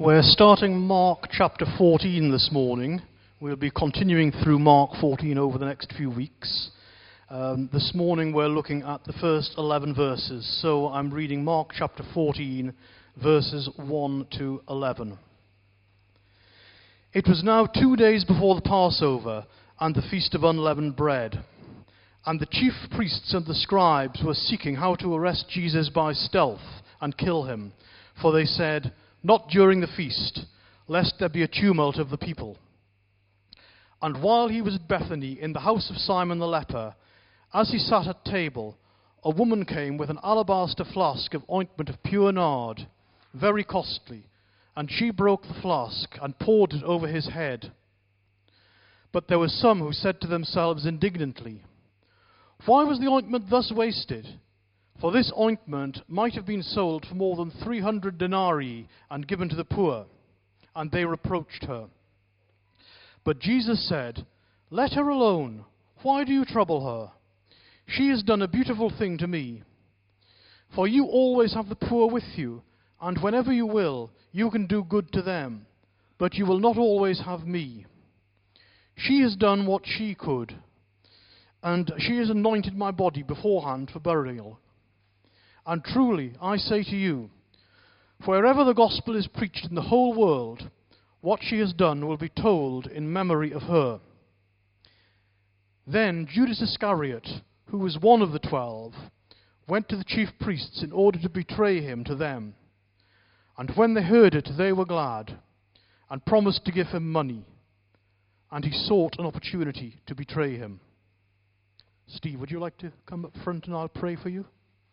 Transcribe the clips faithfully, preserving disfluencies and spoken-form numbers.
We're starting Mark chapter fourteen this morning. We'll be continuing through Mark fourteen over the next few weeks. Um, this morning we're looking at the first eleven verses. So I'm reading Mark chapter fourteen, verses one to eleven. It was now two days before the Passover and the Feast of Unleavened Bread. And the chief priests and the scribes were seeking how to arrest Jesus by stealth and kill him. For they said, "Not during the feast, lest there be a tumult of the people." And while he was at Bethany, in the house of Simon the leper, as he sat at table, a woman came with an alabaster flask of ointment of pure nard, very costly, and she broke the flask and poured it over his head. But there were some who said to themselves indignantly, "Why was the ointment thus wasted? For this ointment might have been sold for more than three hundred denarii and given to the poor." And they reproached her. But Jesus said, "Let her alone. Why do you trouble her? She has done a beautiful thing to me. For you always have the poor with you, and whenever you will, you can do good to them. But you will not always have me. She has done what she could, and she has anointed my body beforehand for burial. And truly, I say to you, wherever the gospel is preached in the whole world, what she has done will be told in memory of her." Then Judas Iscariot, who was one of the twelve, went to the chief priests in order to betray him to them. And when they heard it, they were glad, and promised to give him money. And he sought an opportunity to betray him. Steve, would you like to come up front and I'll pray for you?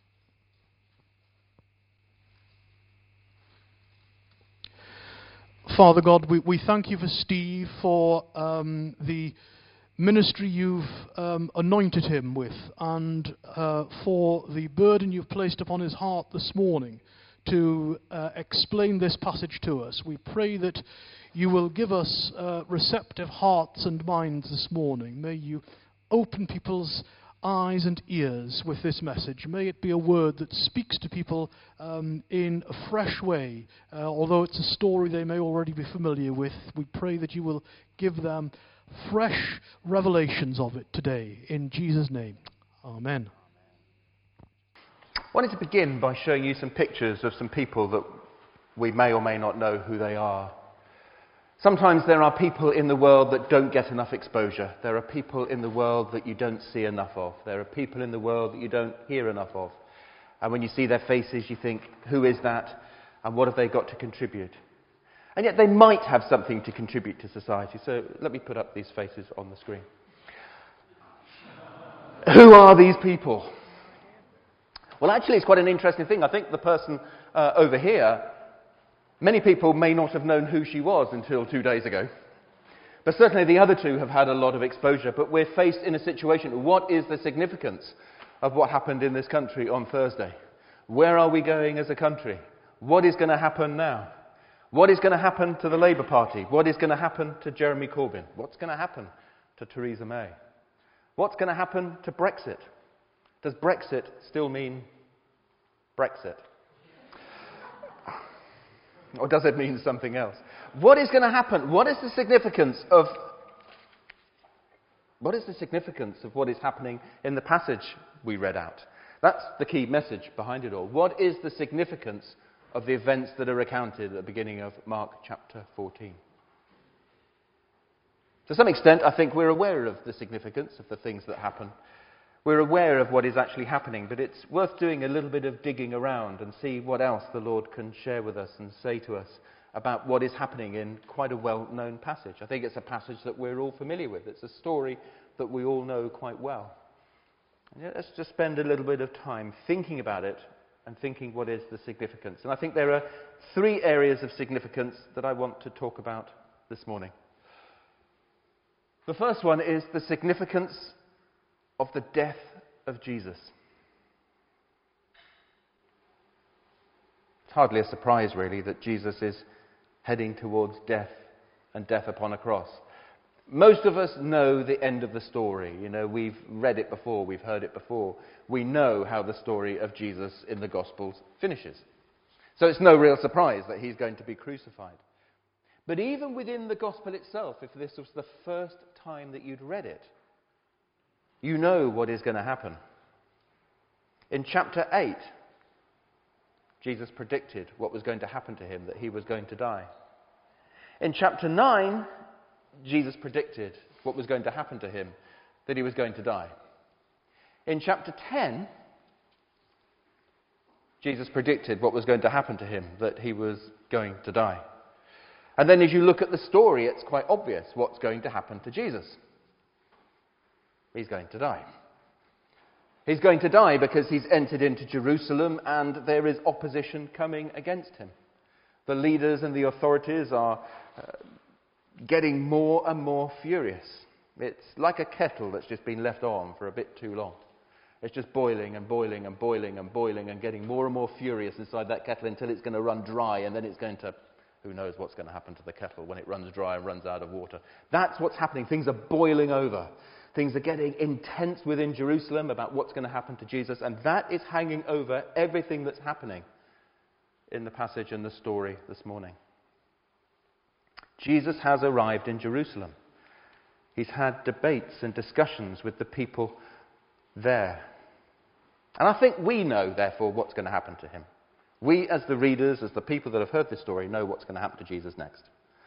Father God, we, we thank you for Steve, for um, the ministry you've um, anointed him with, and uh, for the burden you've placed upon his heart this morning to uh, explain this passage to us. We pray that you will give us uh, receptive hearts and minds this morning. May you open people's eyes and ears with this message. May it be a word that speaks to people um, in a fresh way. Uh, although it's a story they may already be familiar with, we pray that you will give them fresh revelations of it today. In Jesus' name, amen. I wanted to begin by showing you some pictures of some people that we may or may not know who they are. Sometimes there are people in the world that don't get enough exposure. There are people in the world that you don't see enough of. There are people in the world that you don't hear enough of. And when you see their faces, you think, who is that? And what have they got to contribute? And yet they might have something to contribute to society. So let me put up these faces on the screen. Who are these people? Well, actually, it's quite an interesting thing. I think the person uh, over here, many people may not have known who she was until two days ago. But certainly the other two have had a lot of exposure. But we're faced in a situation. What is the significance of what happened in this country on Thursday? Where are we going as a country? What is going to happen now? What is going to happen to the Labour Party? What is going to happen to Jeremy Corbyn? What's going to happen to Theresa May? What's going to happen to Brexit? Does Brexit still mean Brexit? Or does it mean something else? What is going to happen? What is the significance of what is the significance of what is happening in the passage we read out? That's the key message behind it all. What is the significance of the events that are recounted at the beginning of Mark chapter fourteen? To some extent, I think we're aware of the significance of the things that happen. We're aware of what is actually happening, but it's worth doing a little bit of digging around and see what else the Lord can share with us and say to us about what is happening in quite a well-known passage. I think it's a passage that we're all familiar with. It's a story that we all know quite well. And yet let's just spend a little bit of time thinking about it and thinking what is the significance. And I think there are three areas of significance that I want to talk about this morning. The first one is the significance of the death of Jesus. It's hardly a surprise, really, that Jesus is heading towards death and death upon a cross. Most of us know the end of the story. You know, we've read it before, we've heard it before. We know how the story of Jesus in the Gospels finishes. So it's no real surprise that he's going to be crucified. But even within the gospel itself, if this was the first time that you'd read it, you know what is going to happen. In chapter eight, Jesus predicted what was going to happen to him, that he was going to die. In chapter nine, Jesus predicted what was going to happen to him, that he was going to die. In chapter ten, Jesus predicted what was going to happen to him, that he was going to die. And then as you look at the story, it's quite obvious what's going to happen to Jesus. He's going to die. He's going to die because he's entered into Jerusalem and there is opposition coming against him. The leaders and the authorities are uh, getting more and more furious. It's like a kettle that's just been left on for a bit too long. It's just boiling and boiling and boiling and boiling and getting more and more furious inside that kettle until it's going to run dry, and then it's going to, who knows what's going to happen to the kettle when it runs dry and runs out of water. That's what's happening. Things are boiling over. Things are getting intense within Jerusalem about what's going to happen to Jesus, and that is hanging over everything that's happening in the passage and the story this morning. Jesus has arrived in Jerusalem. He's had debates and discussions with the people there. And I think we know, therefore, what's going to happen to him. We, as the readers, as the people that have heard this story, know what's going to happen to Jesus next.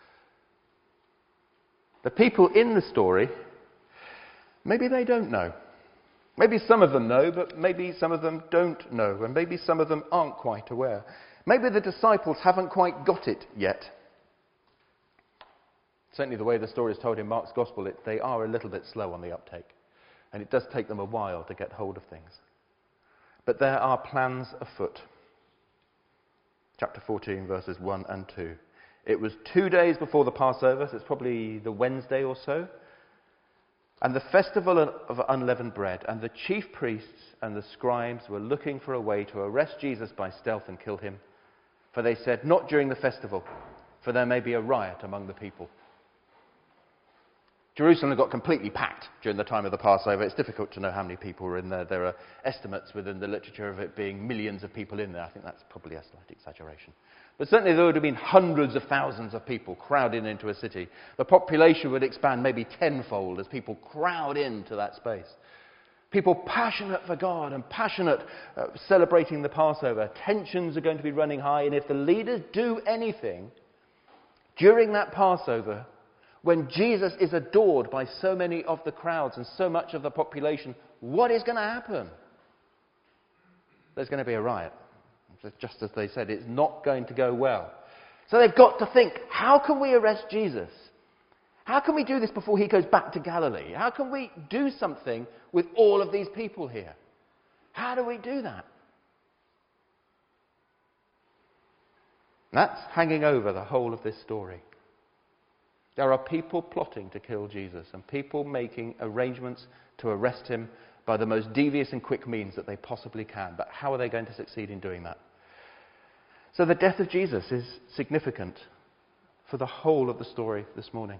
The people in the story, maybe they don't know. Maybe some of them know, but maybe some of them don't know, and maybe some of them aren't quite aware. Maybe the disciples haven't quite got it yet. Certainly the way the story is told in Mark's Gospel, it, they are a little bit slow on the uptake. And it does take them a while to get hold of things. But there are plans afoot. Chapter fourteen, verses one and two. It was two days before the Passover, so it's probably the Wednesday or so. And the festival of unleavened bread, and the chief priests and the scribes were looking for a way to arrest Jesus by stealth and kill him. For they said, not during the festival, for there may be a riot among the people. Jerusalem got completely packed during the time of the Passover. It's difficult to know how many people were in there. There are estimates within the literature of it being millions of people in there. I think that's probably a slight exaggeration. But certainly there would have been hundreds of thousands of people crowded into a city. The population would expand maybe tenfold as people crowd into that space. People passionate for God and passionate uh, celebrating the Passover. Tensions are going to be running high, and if the leaders do anything during that Passover, when Jesus is adored by so many of the crowds and so much of the population, what is going to happen? There's going to be a riot. Just as they said, it's not going to go well. So they've got to think, how can we arrest Jesus? How can we do this before he goes back to Galilee? How can we do something with all of these people here? How do we do that? That's hanging over the whole of this story. There are people plotting to kill Jesus and people making arrangements to arrest him by the most devious and quick means that they possibly can. But how are they going to succeed in doing that? So the death of Jesus is significant for the whole of the story this morning.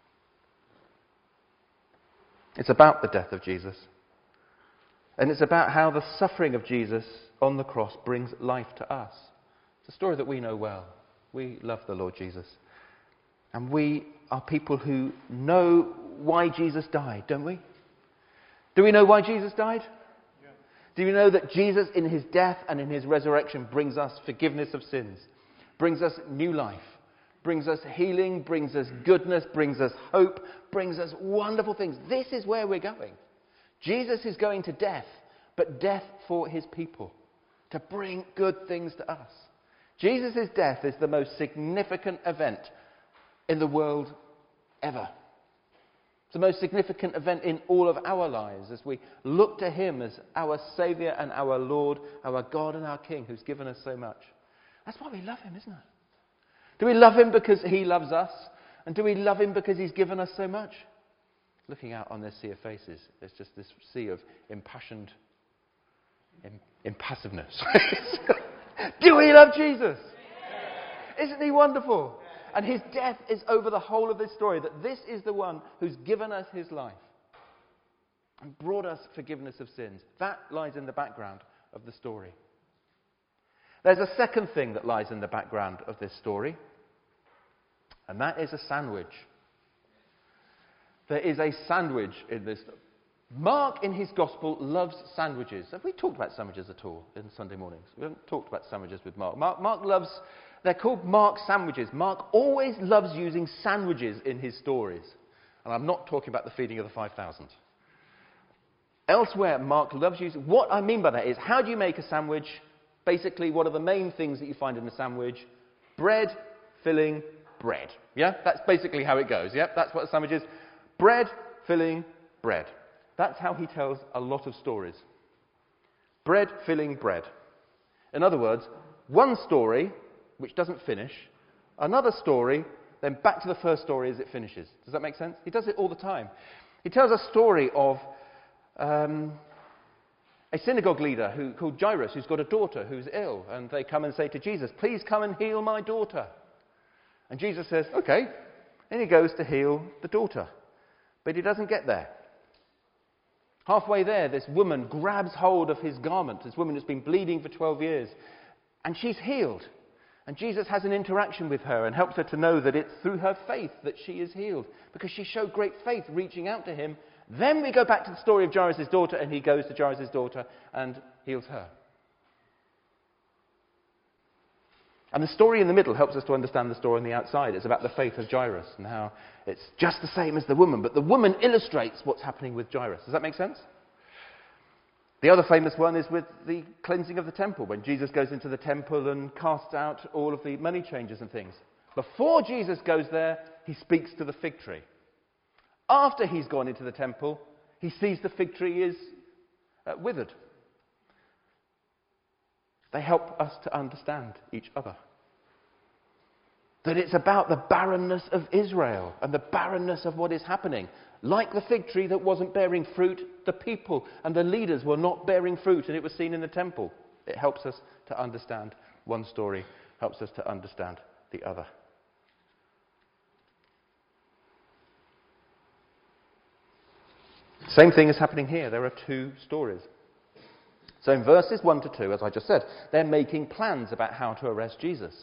It's about the death of Jesus. And it's about how the suffering of Jesus on the cross brings life to us. It's a story that we know well. We love the Lord Jesus. And we are people who know why Jesus died, don't we? Do we know why Jesus died? Yeah. Do we know that Jesus in his death and in his resurrection brings us forgiveness of sins, brings us new life, brings us healing, brings us goodness, brings us hope, brings us wonderful things. This is where we're going. Jesus is going to death, but death for his people, to bring good things to us. Jesus' death is the most significant event in the world ever. It's the most significant event in all of our lives as we look to him as our Saviour and our Lord, our God and our King who's given us so much. That's why we love him, isn't it? Do we love him because he loves us? And do we love him because he's given us so much? Looking out on this sea of faces, there's just this sea of impassioned im- impassiveness. Do we love Jesus? Isn't he wonderful? And his death is over the whole of this story, that this is the one who's given us his life and brought us forgiveness of sins. That lies in the background of the story. There's a second thing that lies in the background of this story, and that is a sandwich. There is a sandwich in this. Mark, in his gospel, loves sandwiches. Have we talked about sandwiches at all in Sunday mornings? We haven't talked about sandwiches with Mark. Mark, Mark loves, they're called Mark sandwiches. Mark always loves using sandwiches in his stories. And I'm not talking about the feeding of the five thousand. Elsewhere, Mark loves using, what I mean by that is, how do you make a sandwich? Basically, what are the main things that you find in a sandwich? Bread, filling, bread. Yeah? That's basically how it goes. Yeah? That's what a sandwich is. Bread, filling, bread. That's how he tells a lot of stories. Bread, filling, bread. In other words, one story which doesn't finish, another story, then back to the first story as it finishes. Does that make sense? He does it all the time. He tells a story of um, a synagogue leader who, called Jairus, who's got a daughter who's ill, and they come and say to Jesus, "Please come and heal my daughter." And Jesus says, "Okay." And he goes to heal the daughter. But he doesn't get there. Halfway there, this woman grabs hold of his garment, this woman who's been bleeding for twelve years, and she's healed. And Jesus has an interaction with her and helps her to know that it's through her faith that she is healed, because she showed great faith reaching out to him. Then we go back to the story of Jairus' daughter, and he goes to Jairus' daughter and heals her. And the story in the middle helps us to understand the story on the outside. It's about the faith of Jairus and how it's just the same as the woman, but the woman illustrates what's happening with Jairus. Does that make sense? The other famous one is with the cleansing of the temple, when Jesus goes into the temple and casts out all of the money changers and things. Before Jesus goes there, he speaks to the fig tree. After he's gone into the temple, he sees the fig tree is uh, withered. They help us to understand each other. That it's about the barrenness of Israel and the barrenness of what is happening. Like the fig tree that wasn't bearing fruit, the people and the leaders were not bearing fruit, and it was seen in the temple. It helps us to understand one story, helps us to understand the other. Same thing is happening here. There are two stories. So in verses one to two, as I just said, they're making plans about how to arrest Jesus.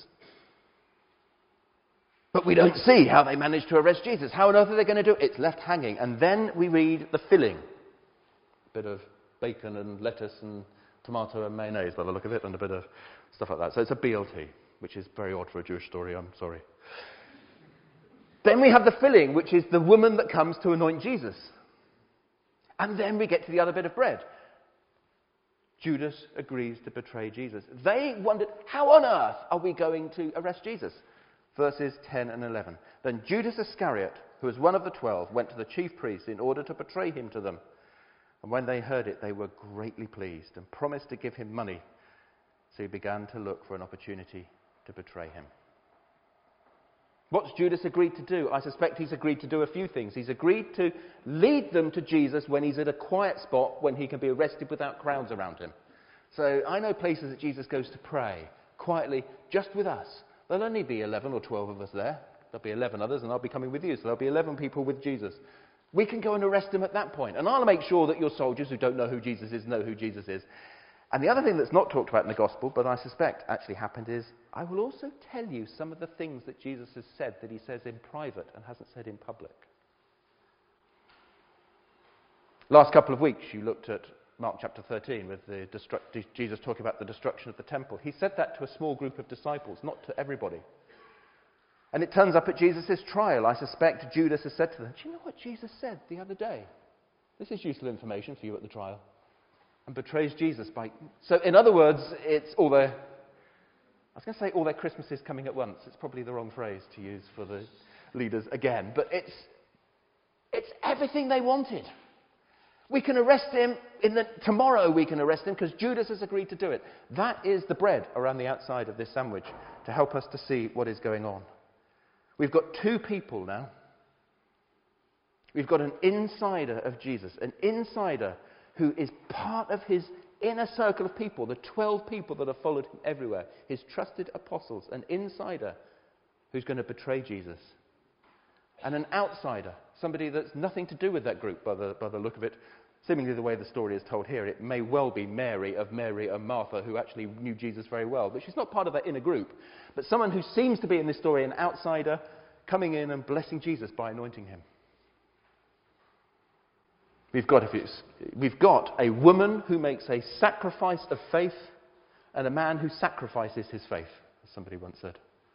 But we don't see how they manage to arrest Jesus. How on earth are they going to do it? It's left hanging. And then we read the filling. A bit of bacon and lettuce and tomato and mayonnaise by the look of it, and a bit of stuff like that. So it's a B L T, which is very odd for a Jewish story, I'm sorry. Then we have the filling, which is the woman that comes to anoint Jesus. And then we get to the other bit of bread. Judas agrees to betray Jesus. They wondered, how on earth are we going to arrest Jesus? Verses ten and eleven. Then Judas Iscariot, who was one of the twelve, went to the chief priests in order to betray him to them. And when they heard it, they were greatly pleased and promised to give him money. So he began to look for an opportunity to betray him. What's Judas agreed to do? I suspect he's agreed to do a few things. He's agreed to lead them to Jesus when he's at a quiet spot, when he can be arrested without crowds around him. So I know places that Jesus goes to pray quietly, just with us. There'll only be eleven or twelve of us there. There'll be eleven others, and I'll be coming with you. So there'll be eleven people with Jesus. We can go and arrest him at that point. And I'll make sure that your soldiers who don't know who Jesus is know who Jesus is. And the other thing that's not talked about in the gospel, but I suspect actually happened, is I will also tell you some of the things that Jesus has said that he says in private and hasn't said in public. Last couple of weeks you looked at Mark chapter thirteen with the destru- Jesus talking about the destruction of the temple. He said that to a small group of disciples, not to everybody. And it turns up at Jesus' trial. I suspect Judas has said to them, do you know what Jesus said the other day? This is useful information for you at the trial. And betrays Jesus by... So in other words, it's all their... I was going to say all their Christmases coming at once. It's probably the wrong phrase to use for the leaders again. But it's, it's everything they wanted. We can arrest him in the... Tomorrow we can arrest him because Judas has agreed to do it. That is the bread around the outside of this sandwich to help us to see what is going on. We've got two people now. We've got an insider of Jesus, an insider who is part of his inner circle of people, the twelve people that have followed him everywhere, his trusted apostles, an insider who's going to betray Jesus. And an outsider, somebody that's nothing to do with that group by the, by the look of it. Seemingly the way the story is told here, it may well be Mary of Mary and Martha, who actually knew Jesus very well, but she's not part of that inner group. But someone who seems to be in this story an outsider, coming in and blessing Jesus by anointing him. We've got, if it's, we've got a woman who makes a sacrifice of faith and a man who sacrifices his faith, as somebody once said.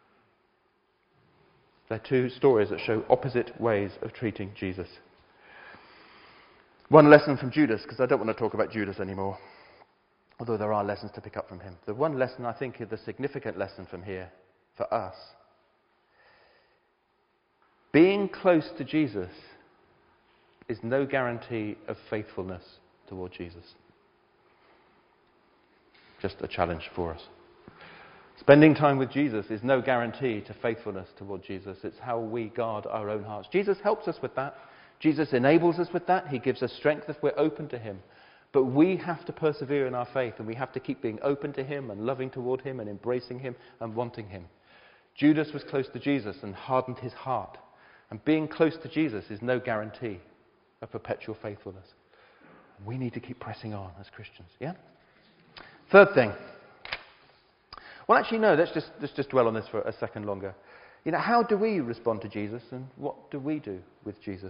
They're two stories that show opposite ways of treating Jesus. One lesson from Judas, because I don't want to talk about Judas anymore, although there are lessons to pick up from him. The one lesson I think is the significant lesson from here for us. Being close to Jesus is no guarantee of faithfulness toward Jesus. Just a challenge for us. Spending time with Jesus is no guarantee to faithfulness toward Jesus. It's how we guard our own hearts. Jesus helps us with that. Jesus enables us with that. He gives us strength if we're open to him. But we have to persevere in our faith, and we have to keep being open to him and loving toward him and embracing him and wanting him. Judas was close to Jesus and hardened his heart. And being close to Jesus is no guarantee of perpetual faithfulness. We need to keep pressing on as Christians. Yeah? Third thing. Well, actually, no, let's just, let's just dwell on this for a second longer. You know, how do we respond to Jesus, and what do we do with Jesus?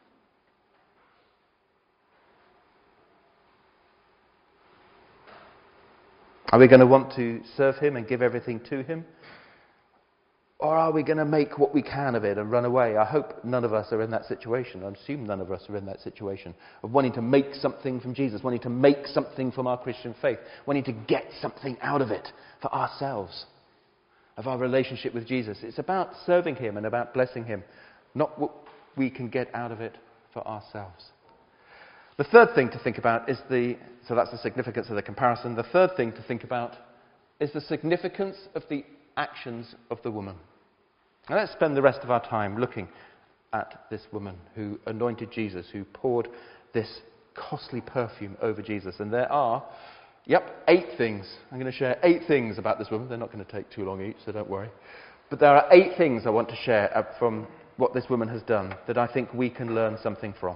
Are we going to want to serve him and give everything to him? Or are we going to make what we can of it and run away? I hope none of us are in that situation. I assume none of us are in that situation of wanting to make something from Jesus, wanting to make something from our Christian faith, wanting to get something out of it for ourselves, of our relationship with Jesus. It's about serving him and about blessing him, not what we can get out of it for ourselves. The third thing to think about is the, so that's the significance of the comparison. The third thing to think about is the significance of the actions of the woman. Now let's spend the rest of our time looking at this woman who anointed Jesus, who poured this costly perfume over Jesus. And there are, yep, eight things. I'm going to share eight things about this woman. They're not going to take too long each, so don't worry. But there are eight things I want to share from what this woman has done that I think we can learn something from.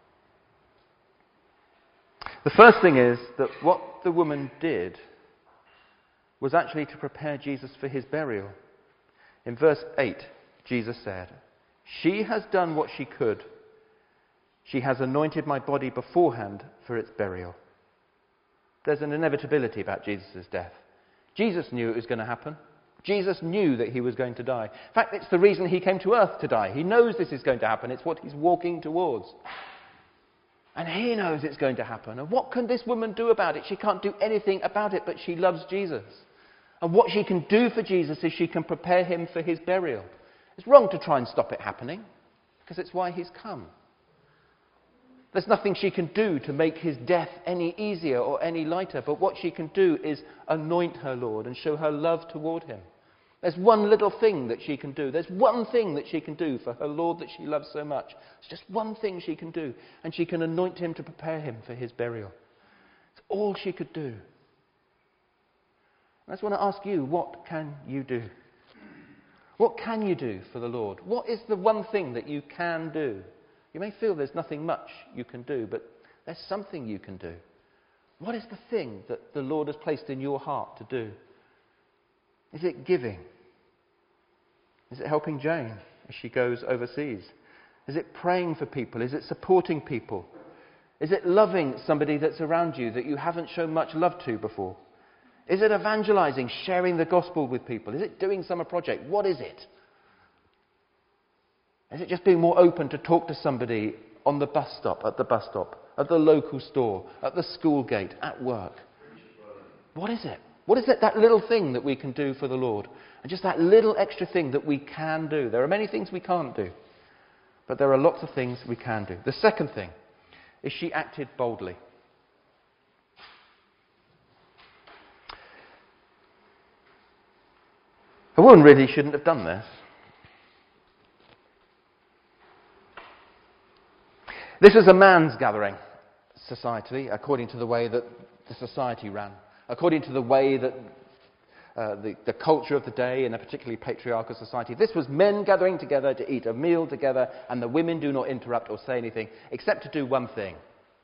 The first thing is that what the woman did was actually to prepare Jesus for his burial. In verse eight, Jesus said, "She has done what she could. She has anointed my body beforehand for its burial." There's an inevitability about Jesus' death. Jesus knew it was going to happen. Jesus knew that he was going to die. In fact, it's the reason he came to earth to die. He knows this is going to happen. It's what he's walking towards. And he knows it's going to happen. And what can this woman do about it? She can't do anything about it, but she loves Jesus. And what she can do for Jesus is she can prepare him for his burial. It's wrong to try and stop it happening, because it's why he's come. There's nothing she can do to make his death any easier or any lighter, but what she can do is anoint her Lord and show her love toward him. There's one little thing that she can do. There's one thing that she can do for her Lord that she loves so much. It's just one thing she can do, and she can anoint him to prepare him for his burial. It's all she could do. I just want to ask you, what can you do? What can you do for the Lord? What is the one thing that you can do? You may feel there's nothing much you can do, but there's something you can do. What is the thing that the Lord has placed in your heart to do? Is it giving? Is it helping Jane as she goes overseas? Is it praying for people? Is it supporting people? Is it loving somebody that's around you that you haven't shown much love to before? Is it evangelizing, sharing the gospel with people? Is it doing summer project? What is it? Is it just being more open to talk to somebody on the bus stop, at the bus stop, at the local store, at the school gate, at work? What is it? What is it, that little thing that we can do for the Lord? And just that little extra thing that we can do. There are many things we can't do, but there are lots of things we can do. The second thing is she acted boldly. A woman really shouldn't have done this. This is a man's gathering, societally, according to the way that the society ran, according to the way that uh, the, the culture of the day in a particularly patriarchal society. This was men gathering together to eat a meal together, and the women do not interrupt or say anything except to do one thing.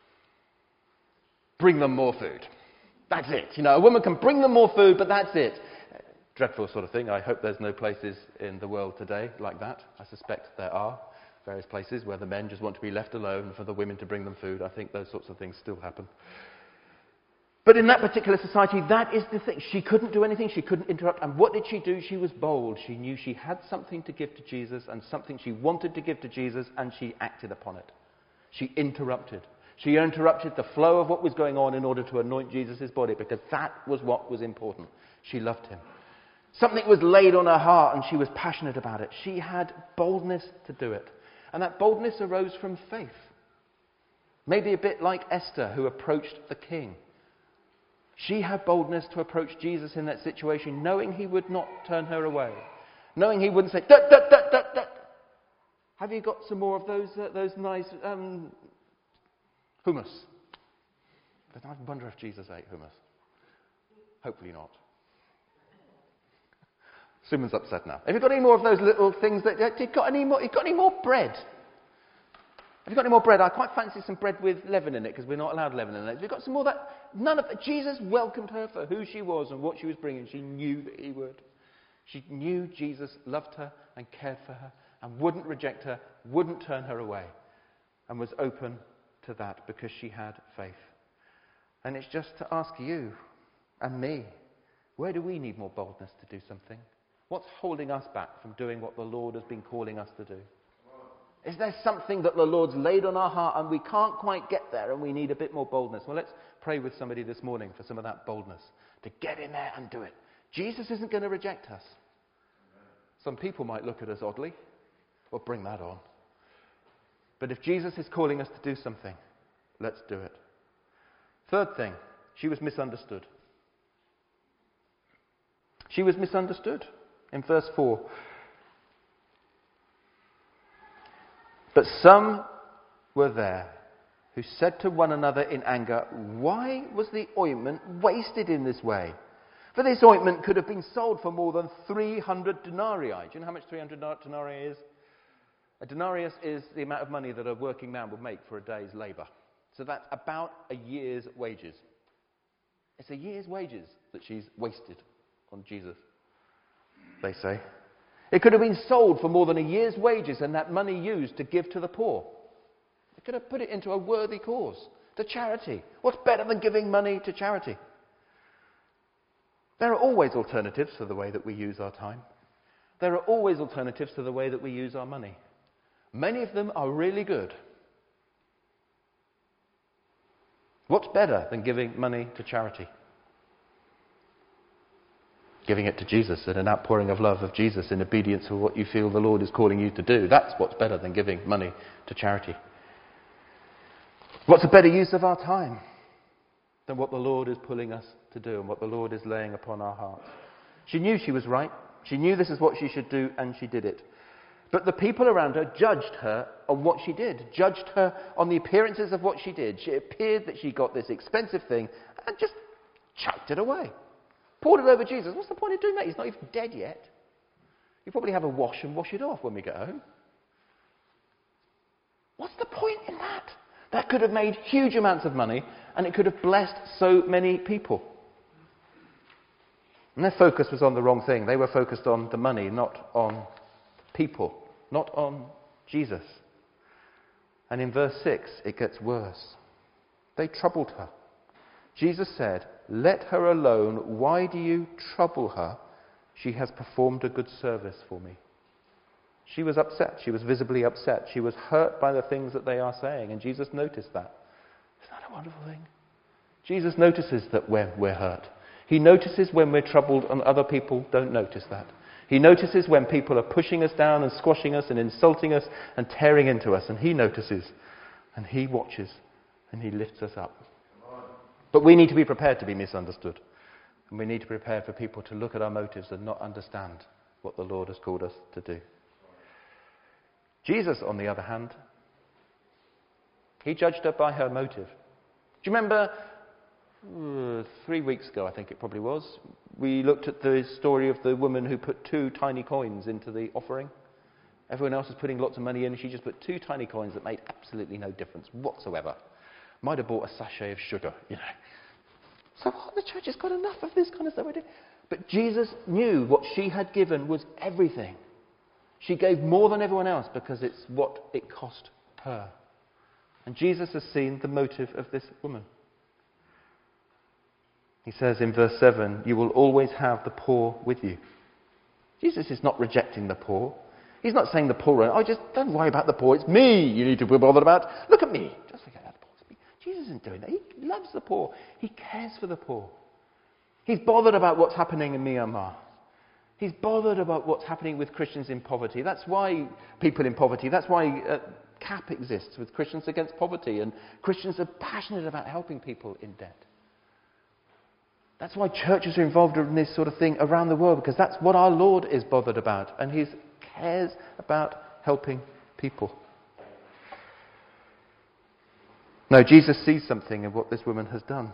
Bring them more food. That's it. You know, a woman can bring them more food, but that's it. Dreadful sort of thing. I hope there's no places in the world today like that. I suspect there are various places where the men just want to be left alone for the women to bring them food. I think those sorts of things still happen. But in that particular society, that is the thing. She couldn't do anything. She couldn't interrupt. And what did she do? She was bold. She knew she had something to give to Jesus and something she wanted to give to Jesus, and she acted upon it. She interrupted. She interrupted the flow of what was going on in order to anoint Jesus' body, because that was what was important. She loved him. Something was laid on her heart and she was passionate about it. She had boldness to do it. And that boldness arose from faith. Maybe a bit like Esther, who approached the king. She had boldness to approach Jesus in that situation, knowing he would not turn her away. Knowing he wouldn't say, dut, dut, dut, dut, dut. Have you got some more of those, uh, those nice um, hummus? But I wonder if Jesus ate hummus. Hopefully not. Simon's upset now. Have you got any more of those little things that... Have you got any more, you got any more bread? Have you got any more bread? I quite fancy some bread with leaven in it, because we're not allowed leaven in it. Have you got some more of that? None of that. Jesus welcomed her for who she was and what she was bringing. She knew that he would. She knew Jesus loved her and cared for her and wouldn't reject her, wouldn't turn her away, and was open to that because she had faith. And it's just to ask you and me, where do we need more boldness to do something? What's holding us back from doing what the Lord has been calling us to do? Is there something that the Lord's laid on our heart and we can't quite get there and we need a bit more boldness? Well, let's pray with somebody this morning for some of that boldness to get in there and do it. Jesus isn't going to reject us. Some people might look at us oddly. Well, bring that on. But if Jesus is calling us to do something, let's do it. Third thing, she was misunderstood. She was misunderstood. In verse four. But some were there who said to one another in anger, why was the ointment wasted in this way? For this ointment could have been sold for more than three hundred denarii. Do you know how much three hundred denarii is? A denarius is the amount of money that a working man would make for a day's labour. So that's about a year's wages. It's a year's wages that she's wasted on Jesus, they say. It could have been sold for more than a year's wages and that money used to give to the poor. It could have put it into a worthy cause, to charity. What's better than giving money to charity? There are always alternatives to the way that we use our time. There are always alternatives to the way that we use our money. Many of them are really good. What's better than giving money to charity? Giving it to Jesus and an outpouring of love of Jesus in obedience to what you feel the Lord is calling you to do. That's what's better than giving money to charity. What's a better use of our time than what the Lord is pulling us to do and what the Lord is laying upon our hearts? She knew she was right. She knew this is what she should do, and she did it. But the people around her judged her on what she did, judged her on the appearances of what she did. She appeared that she got this expensive thing and just chucked it away. Poured it over Jesus. What's the point of doing that? He's not even dead yet. You probably have a wash and wash it off when we get home. What's the point in that? That could have made huge amounts of money and it could have blessed so many people. And their focus was on the wrong thing. They were focused on the money, not on people, not on Jesus. And in verse six, it gets worse. They troubled her. Jesus said, let her alone. Why do you trouble her? She has performed a good service for me. She was upset. She was visibly upset. She was hurt by the things that they are saying. And Jesus noticed that. Isn't that a wonderful thing? Jesus notices that when we're hurt. He notices when we're troubled and other people don't notice that. He notices when people are pushing us down and squashing us and insulting us and tearing into us. And he notices. And he watches. And he lifts us up. But we need to be prepared to be misunderstood. And we need to prepare for people to look at our motives and not understand what the Lord has called us to do. Jesus, on the other hand, he judged her by her motive. Do you remember uh, three weeks ago, I think it probably was, we looked at the story of the woman who put two tiny coins into the offering. Everyone else was putting lots of money in, and she just put two tiny coins that made absolutely no difference whatsoever. Might have bought a sachet of sugar, you know. So what? The church has got enough of this kind of stuff. But Jesus knew what she had given was everything. She gave more than everyone else because it's what it cost her. And Jesus has seen the motive of this woman. He says in verse seven, you will always have the poor with you. Jesus is not rejecting the poor. He's not saying the poor, oh, just don't worry about the poor. It's me you need to be bothered about. Look at me. Just forget about the poor. It's me. Jesus isn't doing that. He loves the poor. He cares for the poor. He's bothered about what's happening in Myanmar. He's bothered about what's happening with Christians in poverty. That's why people in poverty, that's why uh, C A P exists, with Christians Against Poverty. And Christians are passionate about helping people in debt. That's why churches are involved in this sort of thing around the world, because that's what our Lord is bothered about. And He cares about helping people. No, Jesus sees something in what this woman has done.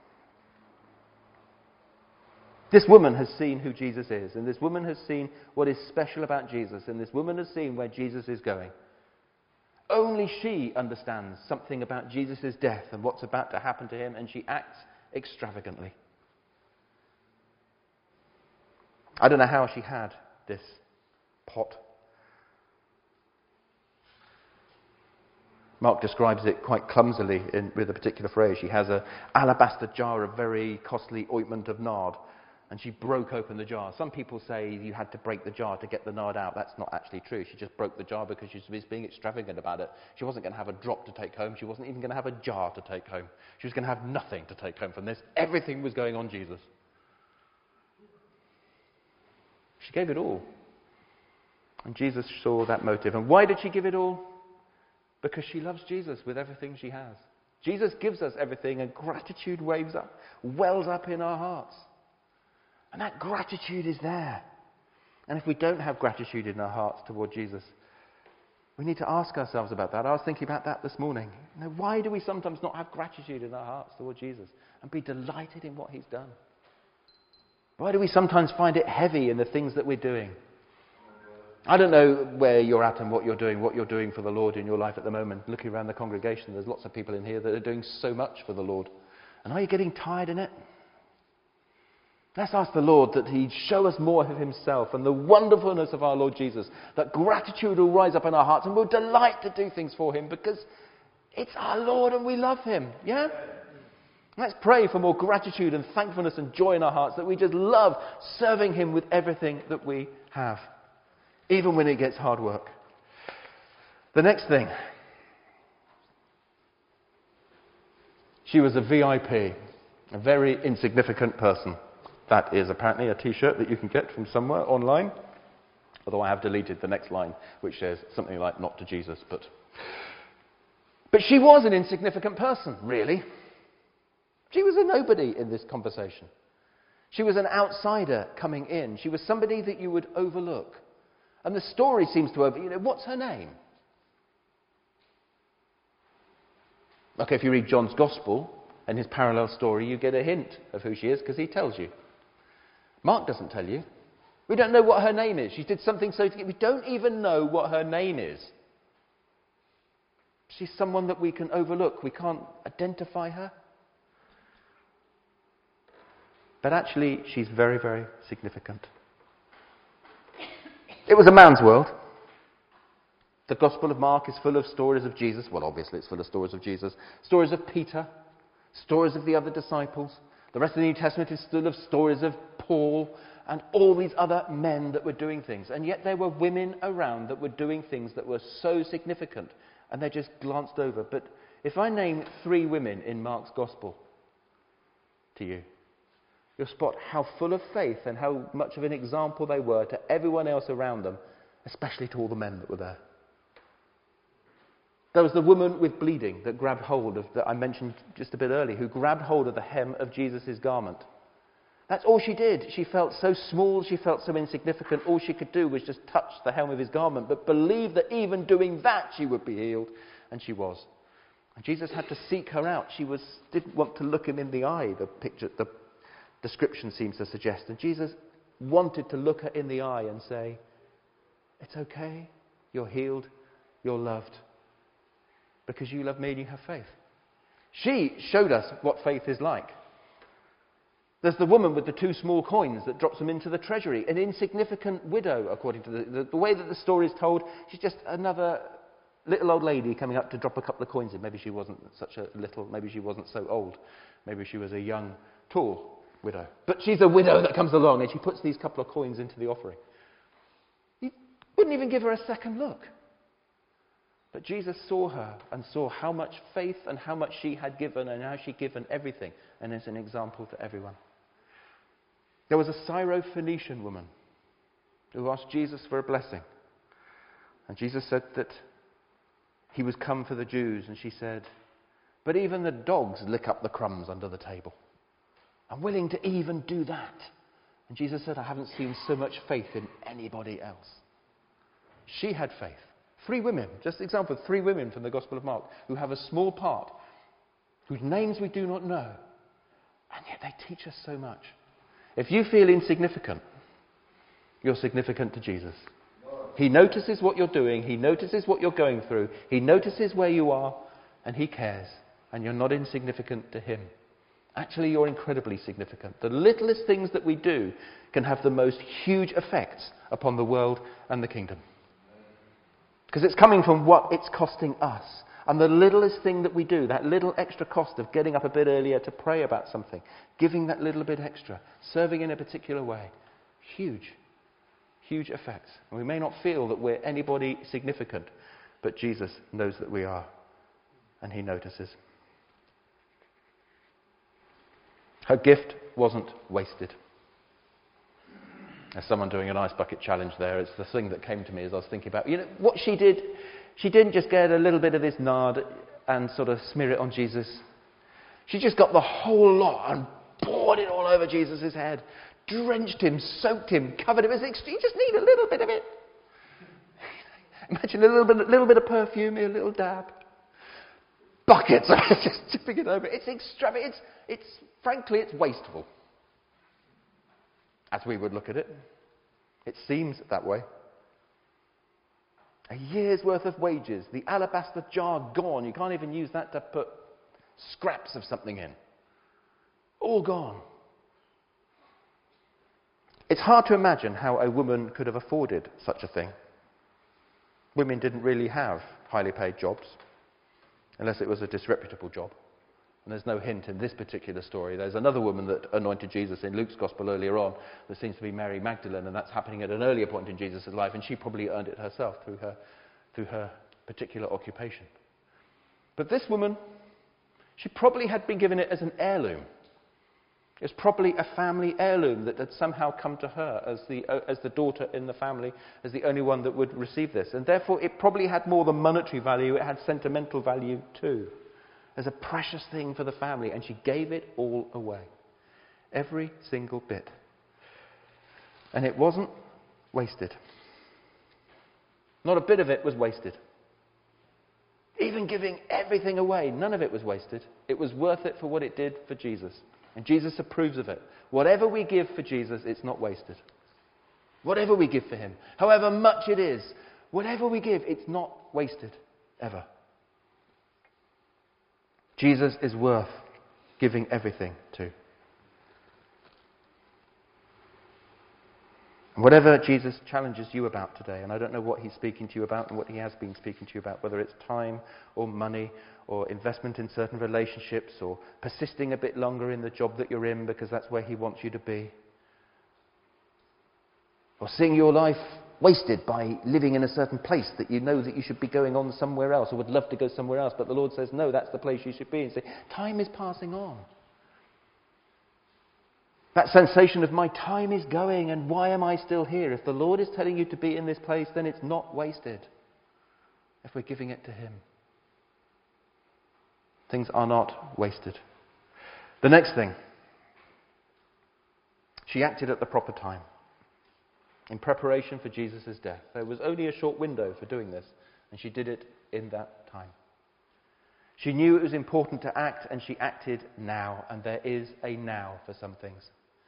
This woman has seen who Jesus is, and this woman has seen what is special about Jesus, and this woman has seen where Jesus is going. Only she understands something about Jesus' death and what's about to happen to him, and she acts extravagantly. I don't know how she had this pot. Mark describes it quite clumsily in, with a particular phrase. She has an alabaster jar of very costly ointment of nard, and she broke open the jar. Some people say you had to break the jar to get the nard out. That's not actually true. She just broke the jar because she was being extravagant about it. She wasn't going to have a drop to take home. She wasn't even going to have a jar to take home. She was going to have nothing to take home from this. Everything was going on Jesus. She gave it all. And Jesus saw that motive. And why did she give it all? Because she loves Jesus with everything she has. Jesus gives us everything, and gratitude waves up, wells up in our hearts. And that gratitude is there. And if we don't have gratitude in our hearts toward Jesus, we need to ask ourselves about that. I was thinking about that this morning. You know, why do we sometimes not have gratitude in our hearts toward Jesus and be delighted in what He's done? Why do we sometimes find it heavy in the things that we're doing? I don't know where you're at and what you're doing, what you're doing for the Lord in your life at the moment. Looking around the congregation, there's lots of people in here that are doing so much for the Lord. And are you getting tired in it? Let's ask the Lord that He'd show us more of Himself and the wonderfulness of our Lord Jesus. That gratitude will rise up in our hearts and we'll delight to do things for Him because it's our Lord and we love Him. Yeah? Let's pray for more gratitude and thankfulness and joy in our hearts, that we just love serving Him with everything that we have, even when it gets hard work. The next thing. She was a V I P, a very insignificant person. That is apparently a t-shirt that you can get from somewhere online. Although I have deleted the next line, which says something like, not to Jesus, but... But she was an insignificant person, really. She was a nobody in this conversation. She was an outsider coming in. She was somebody that you would overlook. And the story seems to have, you know, what's her name? Okay, if you read John's Gospel and his parallel story, you get a hint of who she is because he tells you. Mark doesn't tell you. We don't know what her name is. She did something so... We don't even know what her name is. She's someone that we can overlook. We can't identify her. But actually, she's very, very significant. It was a man's world. The Gospel of Mark is full of stories of Jesus. Well, obviously, it's full of stories of Jesus. Stories of Peter. Stories of the other disciples. The rest of the New Testament is full of stories of Paul and all these other men that were doing things. And yet there were women around that were doing things that were so significant. And they just glanced over. But if I name three women in Mark's Gospel to you, you'll spot how full of faith and how much of an example they were to everyone else around them, especially to all the men that were there. There was the woman with bleeding that grabbed hold of, that I mentioned just a bit earlier, who grabbed hold of the hem of Jesus' garment. That's all she did. She felt so small, she felt so insignificant. All she could do was just touch the hem of his garment, but believe that even doing that she would be healed, and she was. And Jesus had to seek her out. She was didn't want to look him in the eye. The picture, the description seems to suggest. And Jesus wanted to look her in the eye and say, it's okay, you're healed, you're loved, because you love me and you have faith. She showed us what faith is like. There's the woman with the two small coins that drops them into the treasury, an insignificant widow, according to the, the, the way that the story is told. She's just another little old lady coming up to drop a couple of coins in. Maybe she wasn't such a little, maybe she wasn't so old. Maybe she was a young, tall widow. But she's a widow that comes along and she puts these couple of coins into the offering. He wouldn't even give her a second look. But Jesus saw her and saw how much faith and how much she had given and how she'd given everything. And is an example to everyone. There was a Syrophoenician woman who asked Jesus for a blessing. And Jesus said that he was come for the Jews. And she said, but even the dogs lick up the crumbs under the table. I'm willing to even do that. And Jesus said, I haven't seen so much faith in anybody else. She had faith. Three women, just an example of three women from the Gospel of Mark who have a small part, whose names we do not know, and yet they teach us so much. If you feel insignificant, you're significant to Jesus. He notices what you're doing, he notices what you're going through, he notices where you are, and he cares, and you're not insignificant to him. Actually, you're incredibly significant. The littlest things that we do can have the most huge effects upon the world and the kingdom. Because it's coming from what it's costing us. And the littlest thing that we do, that little extra cost of getting up a bit earlier to pray about something, giving that little bit extra, serving in a particular way, huge, huge effects. And we may not feel that we're anybody significant, but Jesus knows that we are, and he notices. Her gift wasn't wasted. There's someone doing an ice bucket challenge there. It's the thing that came to me as I was thinking about, you know, what she did. She didn't just get a little bit of this nard and sort of smear it on Jesus. She just got the whole lot and poured it all over Jesus' head. Drenched him, soaked him, covered him. You just need a little bit of it. Imagine a little bit, a little bit of perfume, a little dab. Buckets, just tipping it over. It's extravagant. It's, it's, frankly, it's wasteful. As we would look at it. It seems that way. A year's worth of wages, the alabaster jar gone. You can't even use that to put scraps of something in. All gone. It's hard to imagine how a woman could have afforded such a thing. Women didn't really have highly paid jobs, unless it was a disreputable job. And there's no hint in this particular story. There's another woman that anointed Jesus in Luke's Gospel earlier on. That seems to be Mary Magdalene, and that's happening at an earlier point in Jesus' life, and she probably earned it herself through her, through her particular occupation. But this woman, she probably had been given it as an heirloom. It's probably a family heirloom that had somehow come to her as the, uh, as the daughter in the family, as the only one that would receive this. And therefore it probably had more than monetary value, it had sentimental value too. As a precious thing for the family, and she gave it all away. Every single bit. And it wasn't wasted. Not a bit of it was wasted. Even giving everything away, none of it was wasted. It was worth it for what it did for Jesus. And Jesus approves of it. Whatever we give for Jesus, it's not wasted. Whatever we give for him, however much it is, whatever we give, it's not wasted, ever. Jesus is worth giving everything to. And whatever Jesus challenges you about today, and I don't know what he's speaking to you about and what he has been speaking to you about, whether it's time or money or investment in certain relationships or persisting a bit longer in the job that you're in because that's where he wants you to be, or seeing your life wasted by living in a certain place that you know that you should be going on somewhere else or would love to go somewhere else, but the Lord says, no, that's the place you should be. And say, time is passing on. That sensation of my time is going and why am I still here? If the Lord is telling you to be in this place, then it's not wasted if we're giving it to him. Things are not wasted. The next thing, she acted at the proper time. In preparation for Jesus' death. There was only a short window for doing this, and she did it in that time. She knew it was important to act, and she acted now, and there is a now for some things.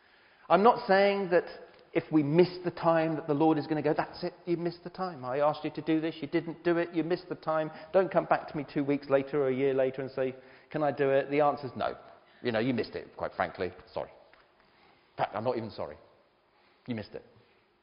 I'm not saying that if we miss the time that the Lord is going to go, that's it, you missed the time. I asked you to do this, you didn't do it, you missed the time. Don't come back to me two weeks later or a year later and say, can I do it? The answer is no. You know, you missed it, quite frankly. Sorry. In fact, I'm not even sorry. You missed it.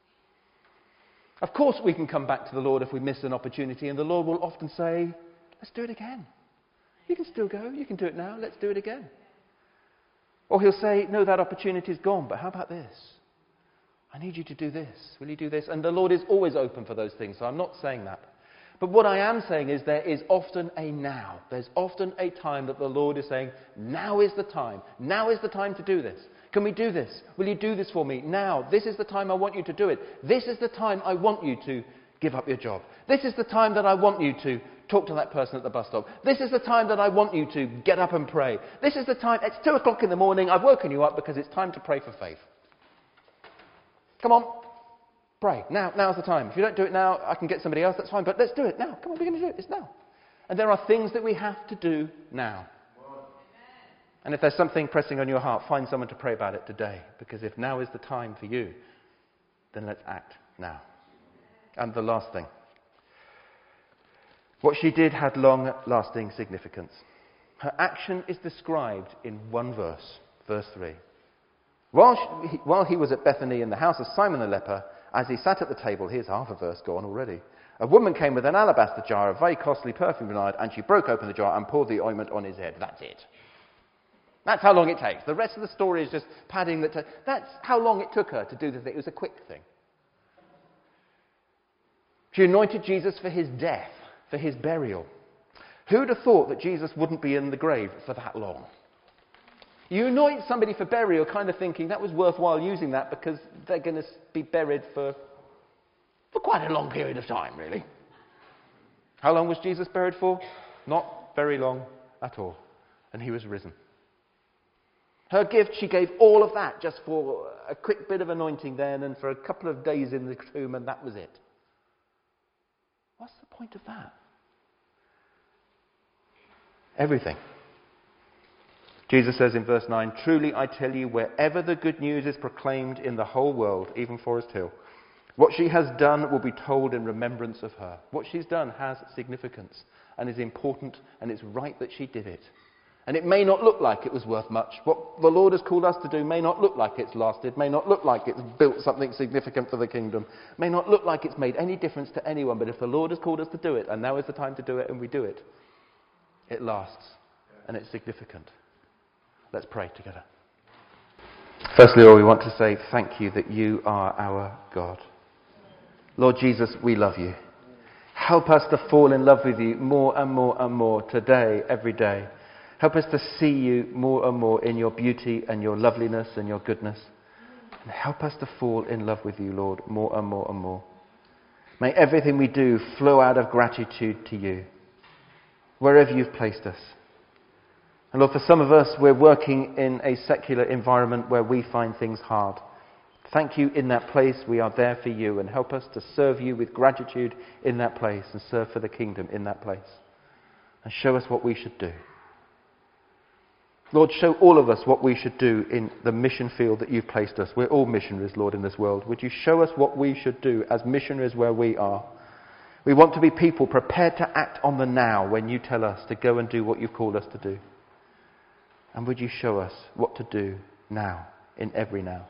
Of course we can come back to the Lord if we miss an opportunity, and the Lord will often say, let's do it again. You can still go, you can do it now, let's do it again. Or he'll say, no, that opportunity's gone, but how about this? I need you to do this. Will you do this? And the Lord is always open for those things, so I'm not saying that. But what I am saying is there is often a now. There's often a time that the Lord is saying, now is the time. Now is the time to do this. Can we do this? Will you do this for me? Now. This is the time I want you to do it. This is the time I want you to give up your job. This is the time that I want you to talk to that person at the bus stop. This is the time that I want you to get up and pray. This is the time, it's two o'clock in the morning, I've woken you up because it's time to pray for faith. Come on, pray. Now, now's the time. If you don't do it now, I can get somebody else, that's fine, but let's do it now. Come on, we're going to do it. It's now. And there are things that we have to do now. And if there's something pressing on your heart, find someone to pray about it today. Because if now is the time for you, then let's act now. And the last thing. What she did had long-lasting significance. Her action is described in one verse, verse three. While, she, while he was at Bethany in the house of Simon the leper, as he sat at the table, here's half a verse gone already, a woman came with an alabaster jar of very costly perfume nard, and she broke open the jar and poured the ointment on his head. That's it. That's how long it takes. The rest of the story is just padding that. T- that's how long it took her to do the thing. It was a quick thing. She anointed Jesus for his death, for his burial. Who'd have thought that Jesus wouldn't be in the grave for that long? You anoint somebody for burial kind of thinking that was worthwhile using that because they're going to be buried for, for quite a long period of time, really. How long was Jesus buried for? Not very long at all. And he was risen. Her gift, she gave all of that just for a quick bit of anointing then and for a couple of days in the tomb, and that was it. What's the point of that? Everything. Jesus says in verse nine, truly I tell you, wherever the good news is proclaimed in the whole world, even Forest Hill, what she has done will be told in remembrance of her. What she's done has significance and is important, and it's right that she did it. And it may not look like it was worth much. What the Lord has called us to do may not look like it's lasted, may not look like it's built something significant for the kingdom, may not look like it's made any difference to anyone, but if the Lord has called us to do it, and now is the time to do it, and we do it, it lasts, and it's significant. Let's pray together. Firstly, Lord, we want to say thank you that you are our God. Lord Jesus, we love you. Help us to fall in love with you more and more and more today, every day. Help us to see you more and more in your beauty and your loveliness and your goodness. And help us to fall in love with you, Lord, more and more and more. May everything we do flow out of gratitude to you, wherever you've placed us. And Lord, for some of us, we're working in a secular environment where we find things hard. Thank you in that place. We are there for you, and help us to serve you with gratitude in that place and serve for the kingdom in that place. And show us what we should do. Lord, show all of us what we should do in the mission field that you've placed us. We're all missionaries, Lord, in this world. Would you show us what we should do as missionaries where we are? We want to be people prepared to act on the now when you tell us to go and do what you've called us to do. And would you show us what to do now, in every now?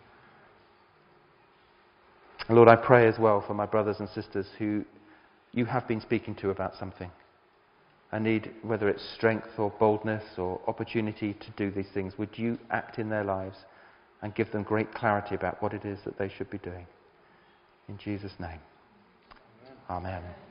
And Lord, I pray as well for my brothers and sisters who you have been speaking to about something. I need, whether it's strength or boldness or opportunity to do these things, would you act in their lives and give them great clarity about what it is that they should be doing. In Jesus' name. Amen. Amen.